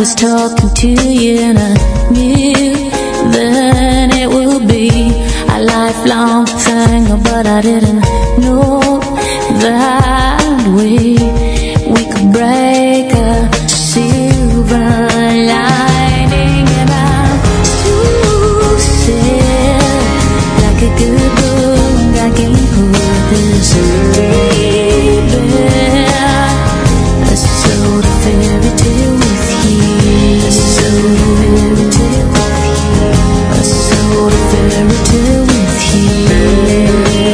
was talking to you and I knew that it would be a lifelong thing, but I didn't know that we could break a silver lining. And I'm too sad, like a good book I can't put this baby. Let's sort of fairy tale with you. Let's sort of fairy tale with you. Let's sort of fairy tale with you.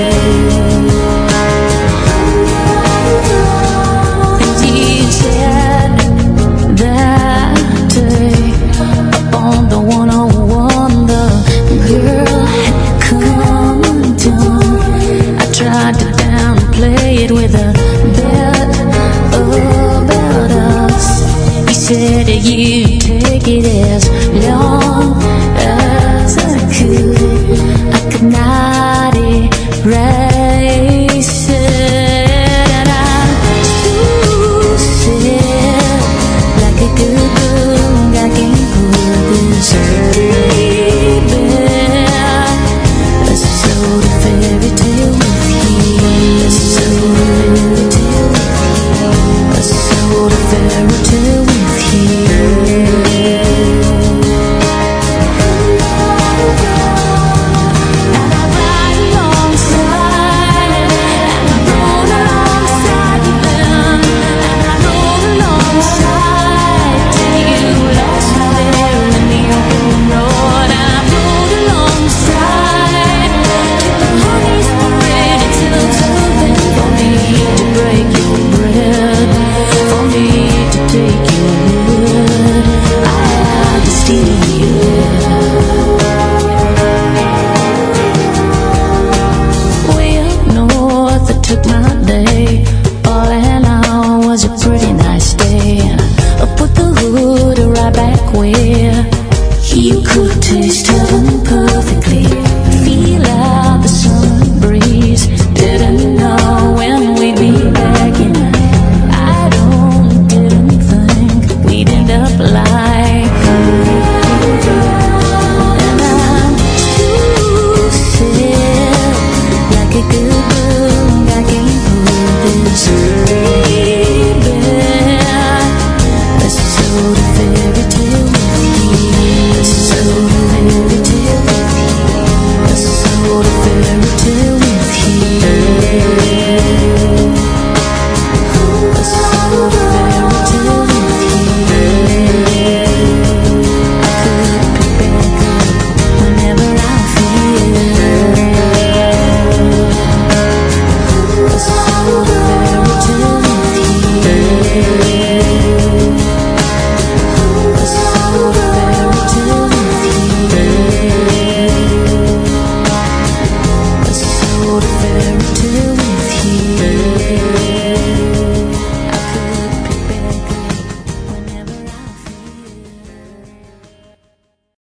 And you said that day upon the 101 the girl had come undone. I tried to downplay it with a bet about us. You said that you'd take it as long as I could not erase it. And I'm too sad, like a good book I can't put this baby. Let's sort of fairy tale with you. Let's sort of fairy tale with you. Let's sort of fairy tale with you. And I ride alongside, and I roll alongside you then, and I roll alongside till you lost me there in the open road. And I rolled alongside till the honey's parade. It took something for me to break your bread, for me to take your wood. I had to steal you. Way up north, I took my